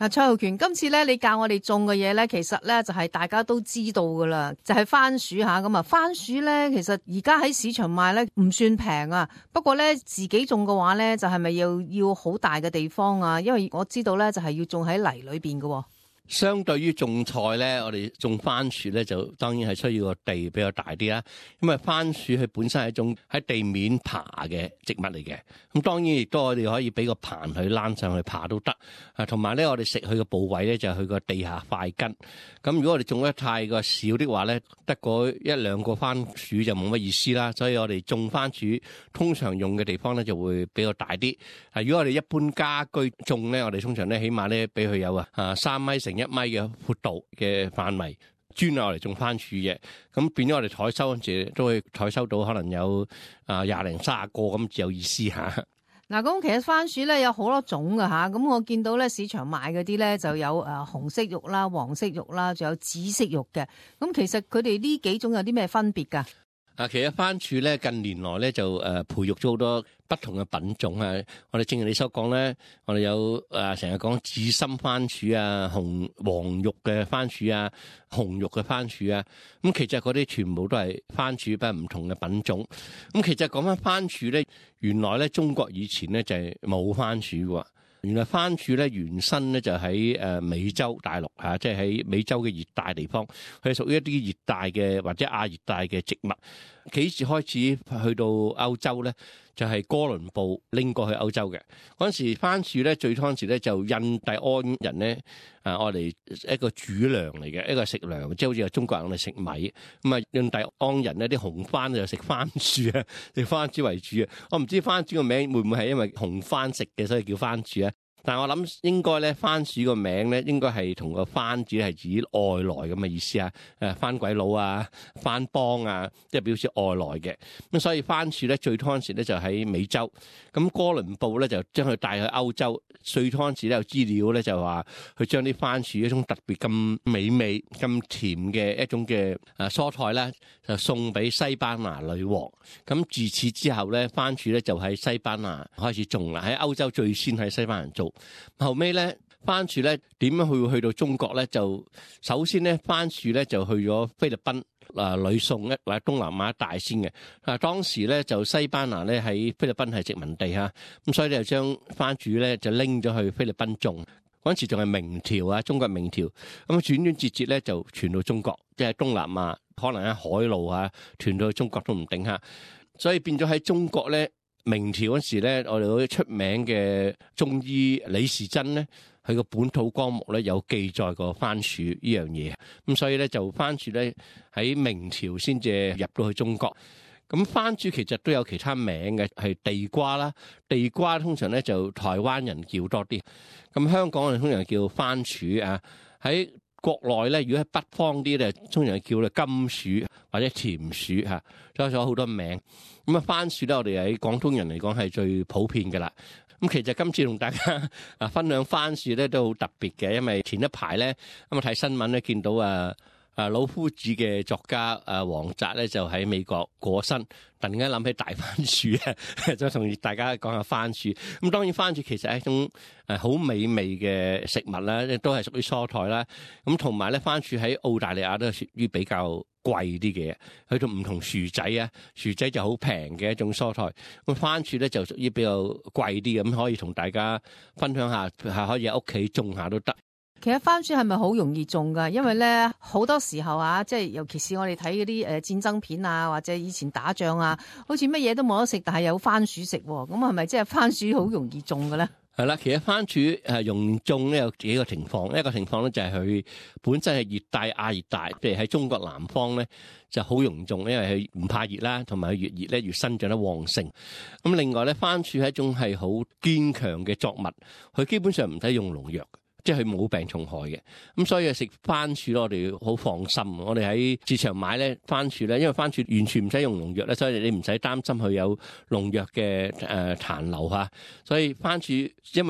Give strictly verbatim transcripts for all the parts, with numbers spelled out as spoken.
嗱，蔡浩權，今次咧你教我哋種嘅嘢咧，其實咧就係大家都知道噶啦，就係番薯吓。咁啊，番薯咧其實而家喺市場賣咧唔算平啊。不過咧自己種嘅話咧，就係咪要要好大嘅地方啊？因為我知道咧就係要種喺泥裏邊嘅。 相對於種菜咧，我哋種番薯咧就當然係需要個地比較大啲啦。因為番薯佢本身係一種喺地面爬嘅植物嚟嘅，咁當然亦都我哋可以俾個棚去躝上去爬都得。啊，同埋咧我哋食佢嘅部位咧就係佢個地下塊根。咁如果我哋種得太過少的話咧，得嗰一兩個番薯就冇乜意思啦。所以我哋種番薯通常用嘅地方咧就會比較大啲。啊，如果我哋一般家居種咧，我哋通常咧起碼咧俾佢有啊啊三米成一米嘅闊度嘅範圍，專係我嚟種番薯嘅，咁變咗我哋採收嗰陣時都會採收到可能有啊廿零卅個咁，至有意思吓。 嗱，咁其實番薯咧有好多種噶吓，咁我見到咧市場賣嗰啲咧就有誒紅色肉啦、黃色肉啦，仲有紫色肉嘅。咁其實佢哋呢幾種有啲咩分別噶？ 啊，其實番薯咧近年來咧就誒培育咗好多不同嘅品種啊！我哋正如你所講咧，我哋有誒成日講紫心番薯啊、紅黃肉嘅番薯啊、紅肉嘅番薯啊，咁其實嗰啲全部都係番薯，不過唔同嘅品種。咁其實講翻番薯咧，原來咧中國以前咧就係冇番薯嘅。原來番薯咧原身咧就喺誒美洲大陸嚇，即係喺美洲嘅熱帶地方，佢係屬於一啲熱帶嘅或者亞熱帶嘅植物。幾時開始去到歐洲咧？就係哥倫布拎過去歐洲嘅嗰陣時，番薯咧最初嗰時咧就印第安人咧啊，我哋一個主糧嚟嘅，一個食糧，即係好似有中國人我哋食米咁啊。印第安人呢啲紅番就食番薯啊，食番薯為主啊。我唔知番薯個名會唔會係因為紅番食嘅，所以叫番薯啊？但係我諗應該咧，番薯個名咧應該係同個番字係指外來咁嘅意思啊！誒，番鬼佬啊，番邦啊，即係表示外來嘅。咁所以番薯咧最初嗰時咧就喺美洲，咁哥倫布咧就將佢帶去歐洲。最初嗰時咧有資料咧就話佢將啲番薯一種特別咁美味、咁甜嘅一種嘅誒蔬菜咧，就送俾西班牙女王。咁自此之後咧，番薯咧就喺西班牙開始種啦，喺歐洲最先喺西班牙做。後尾咧，番薯咧點樣去去到中國咧？就首先咧，番薯咧就去咗菲律賓啊，呂宋一或者東南亞一帶先嘅。啊，當時咧就西班牙咧喺菲律賓係殖民地嚇，咁所以咧就將番薯咧就拎咗去菲律賓種。嗰陣時仲係明朝啊，中國明朝。咁轉轉折折咧就傳到中國，即係東南亞，可能喺海路啊傳到去中國都唔定嚇。所以變咗喺中國咧。明朝嗰時咧，我哋嗰啲出名嘅中醫李時珍咧，佢個《本土綱目》咧有記載過番薯呢樣嘢，咁所以咧就番薯咧喺明朝先至入到去中國。咁番薯其實都有其他名嘅，係地瓜啦，地瓜通常咧就台灣人叫多啲，咁香港人通常叫番薯啊。喺國內咧，如果喺北方啲咧，通常叫咧金薯或者甜薯嚇，仲有好多名。咁啊，番薯咧，我哋喺廣東人嚟講係最普遍嘅啦。咁其實今次同大家啊分享番薯咧都好特別嘅，因為前一排咧咁啊睇新聞咧見到啊啊老夫子嘅作家啊王澤咧就喺美國過身，突然間諗起大番薯啊，就同大家講下番薯。咁當然番薯其實係一種誒好美味嘅食物啦，都係屬於蔬菜啦。咁同埋咧番薯喺澳大利亞都係屬於比較貴啲嘅，去到唔同薯仔啊，薯仔就好平嘅一種蔬菜。咁番薯咧就屬於比較貴啲，咁可以同大家分享下，係可以喺屋企種下都得。 其實番薯係咪好容易種噶？因為咧好多時候啊，即係尤其是我哋睇嗰啲誒戰爭片啊，或者以前打仗啊，好似乜嘢都冇得食，但係有番薯食，咁係咪即係番薯好容易種嘅咧？ 係啦，其實番薯係容易種咧有幾個情況，一個情況咧就係佢本身係熱帶亞熱帶，譬如喺中國南方咧就好容易種，因為佢唔怕熱啦，同埋佢越熱咧越生長得旺盛。咁另外咧，番薯係一種係好堅強嘅作物，佢基本上唔使用農藥。即係佢冇病蟲害嘅，咁所以食番薯咧，我哋好放心。我哋喺市場買咧番薯咧，因為番薯完全唔使用農藥咧，所以你唔使擔心佢有農藥嘅誒殘留嚇。所以番薯因為佢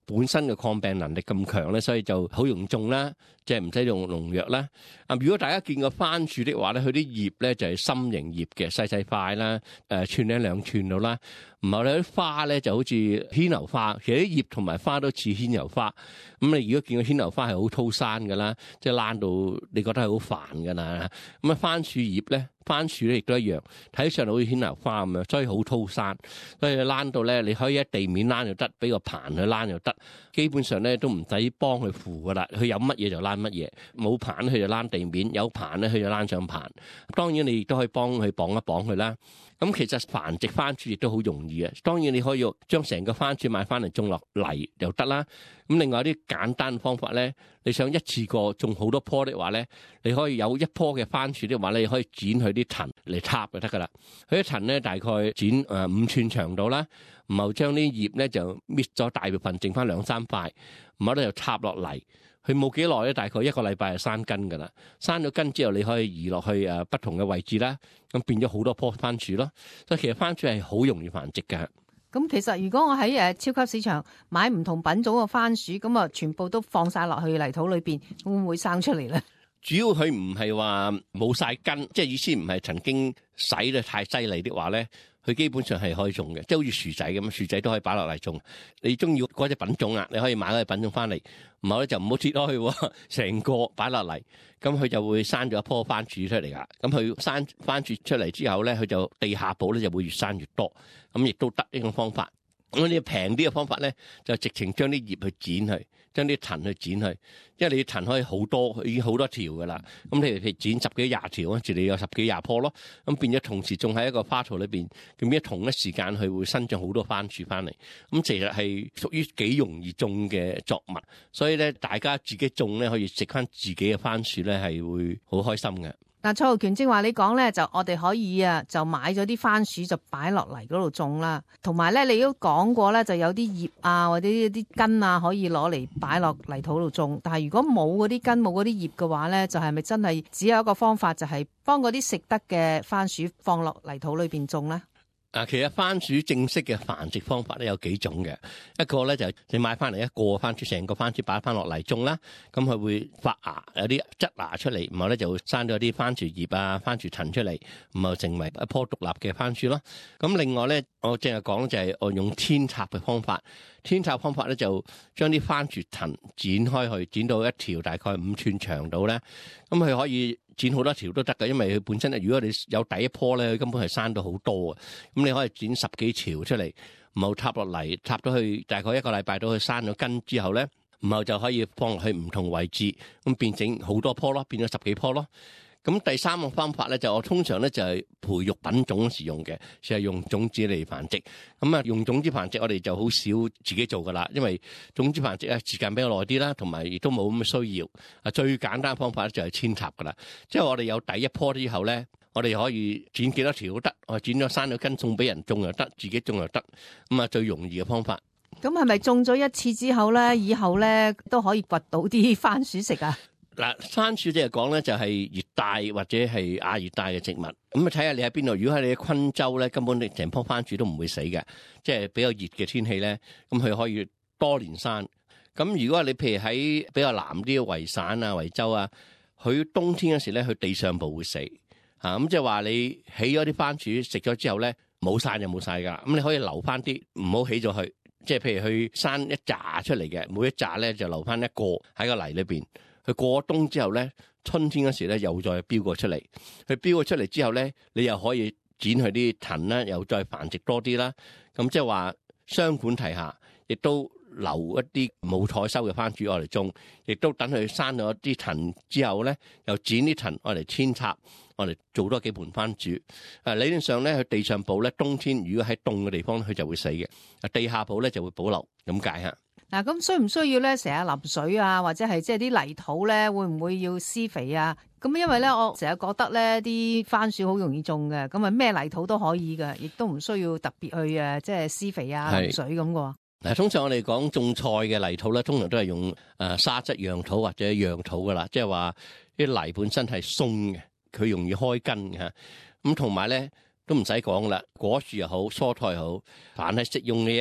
本身嘅抗病能力咁強咧，所以就好容易種啦，即係唔使用農藥啦。啊，如果大家見過番薯的話咧，佢啲葉咧就係心形葉嘅，細細塊啦，誒寸零兩寸到啦。唔係咧，啲花咧就好似牽牛花，其實啲葉同埋花都似牽牛花。咁你如果見過牽牛花係好粗生噶啦，即係爛到你覺得係好煩噶啦。咁啊，番薯葉咧，番薯咧亦都一樣，睇上嚟好似牽牛花咁樣，所以好粗生。所以爛到咧，你可以喺地面爛就得，俾個棚去爛就得。基本上咧都唔使幫佢扶噶啦，佢有乜嘢就爛乜嘢。冇棚佢就爛地面，有棚咧佢就爛上棚。當然你亦都可以幫佢綁一綁佢啦。咁其實繁殖番薯亦都好容易嘅，當然你可以將成個番薯買翻嚟種落泥又得啦。咁另外啲簡單嘅方法咧，你想一次過種好多棵的話咧，你可以有一棵嘅番薯的話咧，你可以剪佢啲藤嚟插就得噶啦。佢啲藤咧大概剪誒五寸長度啦，然後將啲葉咧就搣咗大部分，剩翻兩三塊，然後咧就插落泥。佢冇幾耐咧，大概一個禮拜就生根噶啦。生咗根之後，你可以移落去誒不同嘅位置啦，咁變咗好多棵番薯咯。所以其實番薯係好容易繁殖嘅。 咁其實如果我喺誒超級市場買唔同品種嘅番薯，咁啊全部都放晒落去泥土裏邊，會唔會生出嚟咧？ 主要佢唔係話冇晒根，即係意思唔係曾經洗得太犀利的話咧。佢基本上係可以種嘅，即係好似薯仔咁，薯仔都可以擺落嚟種。你中意嗰隻品種啊，你可以買嗰隻品種翻嚟，唔好咧就唔好切開佢，成個擺落嚟，咁佢就會生咗一棵番薯出嚟噶。咁佢生番薯出嚟之後咧，佢就地下部咧就會越生越多，咁亦都得呢種方法。咁你平啲嘅方法咧，就直情將啲葉去剪去，將啲藤去剪去，因為你啲藤可以好多，已經好多條噶啦。咁你譬如剪十幾廿條，跟住你有十幾廿棵咯。咁變咗同時種喺一個花槽裏邊，咁樣同一時間佢會生長好多番薯翻嚟。咁其實係屬於幾容易種嘅作物，所以咧大家自己種咧可以食翻自己嘅番薯咧係會好開心嘅。 嗱，蔡浩權正話你講咧，就我哋可以啊，就買咗啲番薯就擺落嚟嗰度種啦。同埋咧，你都講過咧，就有啲葉啊或者啲根啊可以攞嚟擺落泥土度種。但係如果冇嗰啲根冇嗰啲葉嘅話咧，就係咪真係只有一個方法，就係幫嗰啲食得嘅番薯放落泥土裏邊種咧？ 啊，其實番薯正式嘅繁殖方法咧有幾種嘅，一個咧就係你買翻嚟一個番薯，成個番薯擺翻落嚟種啦，咁佢會發芽，有啲質芽出嚟，然後咧就會生咗啲番薯葉啊、番薯藤出嚟，然後成為一棵獨立嘅番薯咯。咁另外咧，我淨係講就係我用扦插嘅方法，扦插方法咧就將啲番薯藤剪開去，剪到一條大概五寸長度咧，咁佢可以剪好多條都得㗎，因為佢本身咧，如果你有第一棵咧，佢根本係生到好多啊。咁你可以剪十幾條出嚟，然後插落嚟，插咗去大概一個禮拜到佢生咗根之後咧，然後就可以放落去唔同位置，咁變整好多棵咯，變咗十幾棵咯。咁第三個方法咧，就我通常咧就係培育品種時用嘅，就係用種子嚟繁殖。咁啊，用種子繁殖我哋就好少自己做噶啦，因為種子繁殖咧時間比較耐啲啦，同埋亦都冇咁嘅需要。啊，最簡單方法咧就係扦插噶啦，即係我哋有第一棵之後咧，我哋可以剪幾多條都得，我剪咗生咗根送俾人種又得，自己種又得。咁啊，最容易嘅方法。 咁係咪種咗一次之後咧，以後咧都可以掘到啲番薯食啊？ 嗱，番薯即係講咧，就係熱帶或者係亞熱帶嘅植物。咁啊，睇下你喺邊度。如果喺你嘅昆州咧，根本你成棵番薯都唔會死嘅，即係比較熱嘅天氣咧，咁佢可以多年生。咁如果你譬如喺比較南啲嘅維省啊、維州啊，佢冬天嗰時咧，佢地上部會死啊。咁即係話你起咗啲番薯食咗之後咧，冇晒就冇晒噶。咁你可以留翻啲，唔好起咗佢。即係譬如佢生一紮出嚟嘅，每一紮咧就留翻一個喺個泥裏邊。佢過咗冬之後咧，春天嗰時咧又再飆過出嚟。佢飆過出嚟之後咧，你又可以剪佢啲藤啦，又再繁殖多啲啦。咁即係話雙管齊下，亦都留一啲冇採收嘅番薯我嚟種，亦都等佢生咗啲藤之後咧，又剪啲藤我嚟扦插，我嚟做多幾盤番薯。啊，理論上咧，佢地上部咧冬天如果喺凍嘅地方，佢就會死嘅。啊，地下部咧就會保留，咁解嚇。 嗱，咁需唔需要咧成日淋水啊，或者係即係啲泥土咧，會唔會要施肥啊？咁因為咧，我成日覺得咧啲番薯好容易種嘅，咁啊咩泥土都可以嘅，亦都唔需要特別去誒即係施肥啊、淋水咁嘅。 嗱，通常我哋講種菜嘅泥土咧，通常都係用誒沙質樣土或者樣土噶啦，即係話啲泥本身係鬆嘅，佢容易開根嘅。咁同埋咧都唔使講啦，果樹又好，蔬菜又好，凡係食用嘅嘢，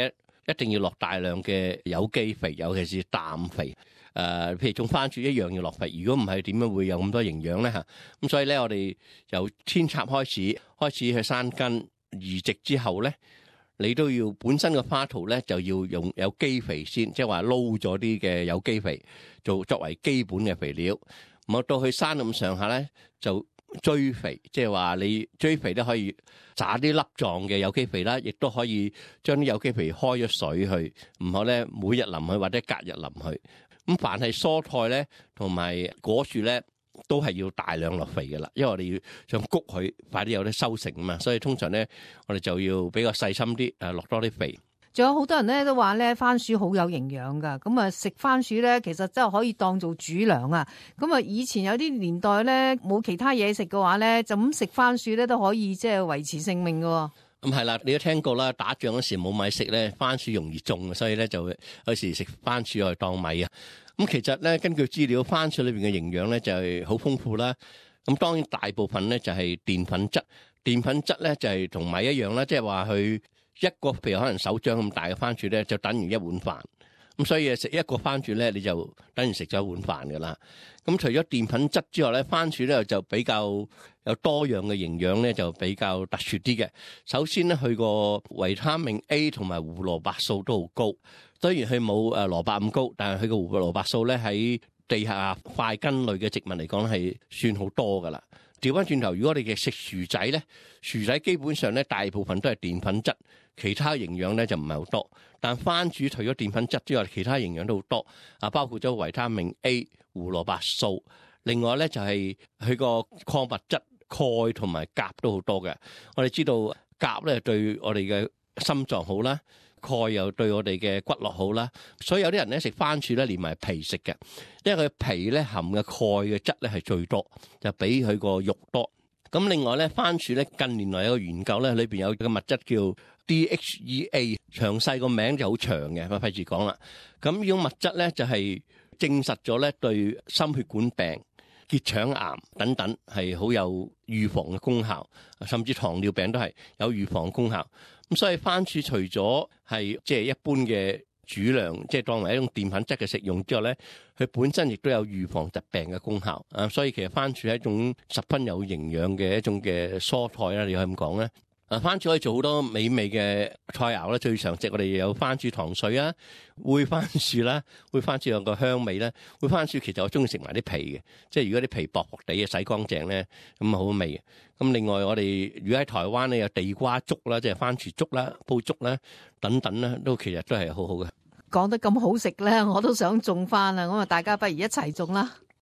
一定要落大量嘅有機肥，尤其是氮肥。誒、呃，譬如種番薯一樣要落肥，如果唔係點樣會有咁多營養咧嚇？咁所以咧，我哋由扦插開始，開始去生根移植之後咧，你都要本身嘅花圖咧就要用有機肥先，即係話撈咗啲嘅有機肥做作為基本嘅肥料。咁到去生咁上下咧就追肥，即係話你追肥都可以撒啲粒狀嘅有機肥啦，亦都可以將啲有機肥開咗水去，唔好咧每日淋去或者隔日淋去。咁凡係蔬菜咧同埋果樹咧都係要大量落肥嘅啦，因為我哋要想谷佢快啲有啲收成啊嘛，所以通常咧我哋就要比較細心啲，誒落多啲肥。 仲有好多人咧都話咧番薯好有營養噶，咁啊食番薯咧其實真係可以當做主糧啊！咁啊以前有啲年代咧冇其他嘢食嘅話咧，就咁食番薯咧都可以即係維持性命噶。 咁係啦，你都聽過啦，打仗嗰時冇米食咧，番薯容易種，所以咧就有時食番薯嚟當米啊。咁其實咧根據資料，番薯裏邊嘅營養咧就係好豐富啦。咁當然大部分咧就係澱粉質，澱粉質咧就係同米一樣啦，即係話佢一個譬如可能手掌咁大嘅番薯咧，就等於一碗飯。咁所以食一個番薯咧，你就等於食咗一碗飯噶啦。咁除咗澱粉質之外咧，番薯咧就比較有多樣嘅營養咧，就比較特殊啲嘅。首先咧，佢個維他命 A 同埋胡蘿蔔素都好高。雖然佢冇誒蘿蔔咁高，但係佢個胡蘿蔔素咧喺地下塊根類嘅植物嚟講係算好多噶啦。調翻轉頭，如果你嘅食薯仔咧，薯仔基本上咧大部分都係澱粉質，其他營養咧就唔係好多。但番薯除咗澱粉質之外，其他營養都好多啊，包括咗維他命 A、胡蘿蔔素，另外咧就係佢個礦物質鈣同埋鉀都好多嘅。我哋知道鉀咧對我哋嘅心臟好啦，鈣又對我哋嘅骨骼好啦，所以有啲人咧食番薯咧連埋皮食嘅，因為佢皮咧含嘅鈣嘅質咧係最多，就比佢個肉多。咁另外咧，番薯咧近年來有個研究咧，裏邊有個物質叫 D H E A， 詳細個名就好長嘅，費事講啦。咁呢種物質咧就係證實咗咧對心血管病、結腸癌等等係好有預防嘅功效，甚至糖尿病都係有預防功效。咁所以番薯除咗係即係一般嘅主糧，即係當為一種澱粉質嘅食用之外咧，佢本身亦都有預防疾病嘅功效啊！所以其實番薯係一種十分有營養嘅一種嘅蔬菜啦，你可以咁講咧。啊，番薯可以做好多美味嘅菜肴啦，最常食我哋有番薯糖水啊，煨番薯啦，煨番薯有個香味啦。煨番薯其實我中意食埋啲皮嘅，即係如果啲皮薄薄地嘅洗乾淨咧，咁啊好味嘅。咁另外我哋如果喺台灣咧有地瓜粥啦，即係番薯粥啦、煲粥啦等等啦，都其實都係好好嘅。 講得咁好食咧，我都想種翻啦，咁啊大家不如一齊種啦。